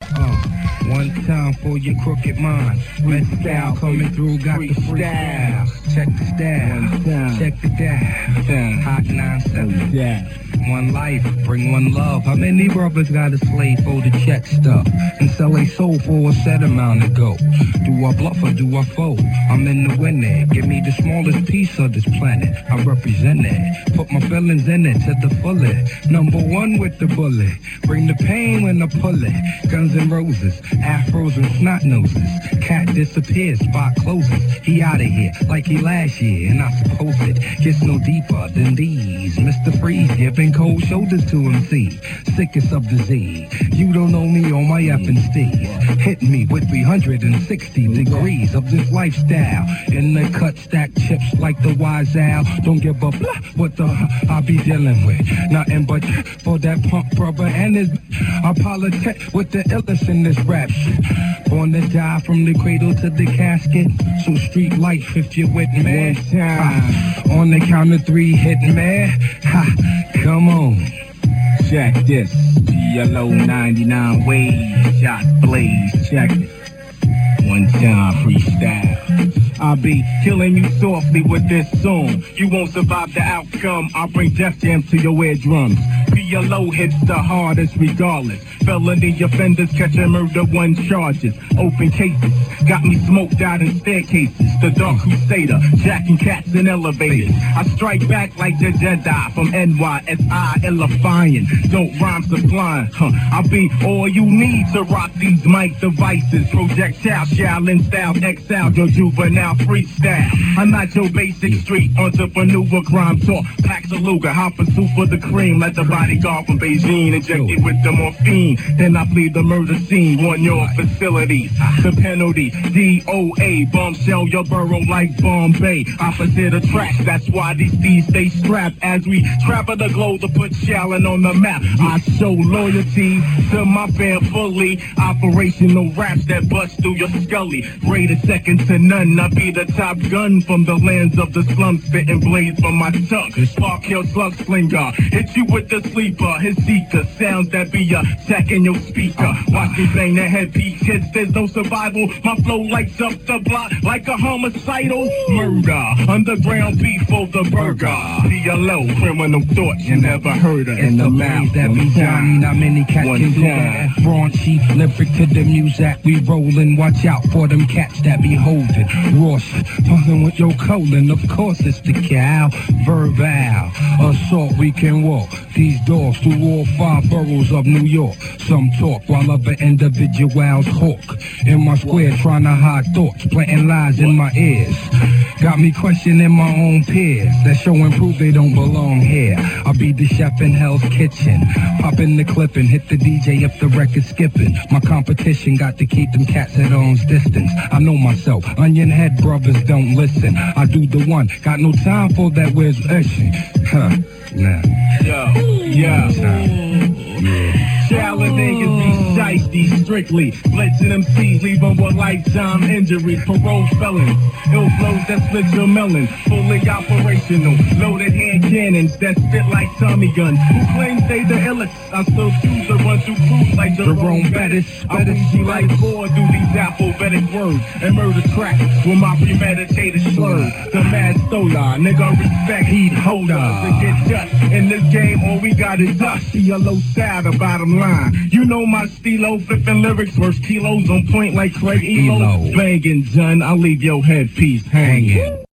One time for your crooked mind. Red style coming through, got the freestyle. Check the style, check the dial. Hot 9-7. One life, bring one love. How many brothers got a slave for the check stuff and sell a soul for a set amount to go? Do I bluff or do I fold? I'm in the winning. Give me the smallest piece of this planet. I represent it. Put my feelings in it to the fullest. Number one with the bullet. Bring the pain when I pull it. Guns and roses, afros and snot noses. Cat disappears, spot closes. He out of here like he last year, and I suppose it gets no deeper than these. Mr. Freeze giving cold shoulders to MC. Sickest of disease. You don't know me on my effing steez. Hit me with 360 degrees of this lifestyle. In the cut, stack chips like the wise owl. Don't give up what the I be dealing with. Nothing but for that punk brother and his. I politic with the illest in this rap shit. Born to die from the cradle to the casket. So street life if you're with me. On the count of three, hit me. Ha, come on. Check this. Yellow 99 waves. Shots blaze. Check it. One time freestyle. I'll be killing you softly with this song. You won't survive the outcome. I'll bring Def Jam to your eardrums. PLO hits the hardest regardless. Felony offenders catching murder one charges. Open cases got me smoked out in staircases. The Dark Crusader jacking cats in elevators. I strike back like the Jedi from NYSI Illifying. Don't rhyme supplying. I'll be all you need to rock these mic devices. Projectile, Shaolin style, exile your juvenile freestyle. I'm not your basic street entrepreneur, crime talk. Packs a Luger, hop a soup for the cream. Let the bodyguard from Beijing inject it with the morphine. Then I flee the murder scene, warn your facilities. The penalty, DOA, bombshell your borough like Bombay. Opposite attracts, that's why these thieves stay strapped. As we travel the globe to put Shaolin on the map. I show loyalty to my band fully. Operational raps that bust through your scully. Rated second to none, I be the top gun from the lands of the slums, spitting blades from my tongue. Park Hill slug slinger, hit you with the sleeper. His seeker, sounds that be attacking your speaker. Watch me bang the headpiece, kids, there's no survival. My flow lights up the block like a homicidal murder. Underground beef for the burger. PLO, criminal thoughts you never heard of in the mouth. That be Johnny, not many cats can do that. Raunchy, lyric to the music we rollin'. Watch out for them cats that be holding. Ross, fucking with your colon, of course it's the cow. Verbal, assault we can walk. These dogs through all 5 boroughs of New York. Some talk while other individuals hawk. In my square trying to hide thoughts, planting lies in my ears. Got me questioning my own peers that show and prove they don't belong here. I'll be the chef in Hell's Kitchen. Pop in the clip and hit the DJ if the record's skipping. My competition got to keep them cats at arm's distance. I know myself, onion head brothers don't listen. I do the one, got no time for that where's action. Nah. Shaolin niggas be shiesty strictly. Blitzing MCs, leave them with lifetime injuries. Parole felons, ill flows that split your melon. Fully operational, loaded hand cannons that spit like Tommy guns. Who claims they the illest? I still choose to run through crews like Jerome Bettis. I wish you like more through these alphabetic words and murder tracks with my premeditated slurs. The mad stolar, nigga respect heat holder. To get dust in this game, all we got is us. Yellow style, the bottom line. You know my stilo, flipping lyrics, worse kilos on point like Craig Elo. Banging, son, I'll leave your headpiece hanging.